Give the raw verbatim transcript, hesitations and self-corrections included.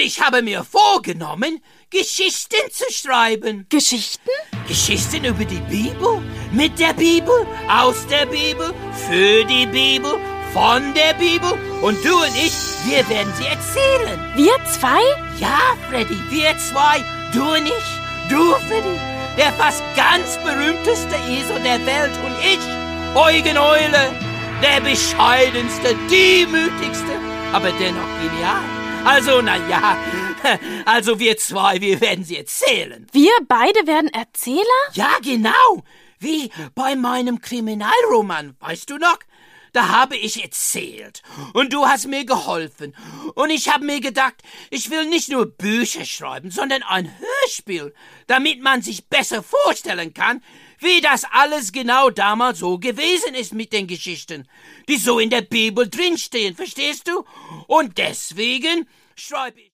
ich habe mir vorgenommen, Geschichten zu schreiben. Geschichten? Geschichten über die Bibel, mit der Bibel, aus der Bibel, für die Bibel, von der Bibel. Und du und ich, wir werden sie erzählen. Wir zwei? Ja, Freddy, wir zwei, du und ich. Du, Freddy, der fast ganz berühmteste Esel der Welt. Und ich, Eugen Eule, der bescheidenste, demütigste, aber dennoch genial. Also, na ja, also wir zwei, wir werden sie erzählen. Wir beide werden Erzähler? Ja, genau, wie bei meinem Kriminalroman, weißt du noch? Da habe ich erzählt und du hast mir geholfen. Und ich habe mir gedacht, ich will nicht nur Bücher schreiben, sondern ein Hörspiel, damit man sich besser vorstellen kann, wie das alles genau damals so gewesen ist mit den Geschichten, die so in der Bibel drinstehen, verstehst du? Und deswegen schreibe ich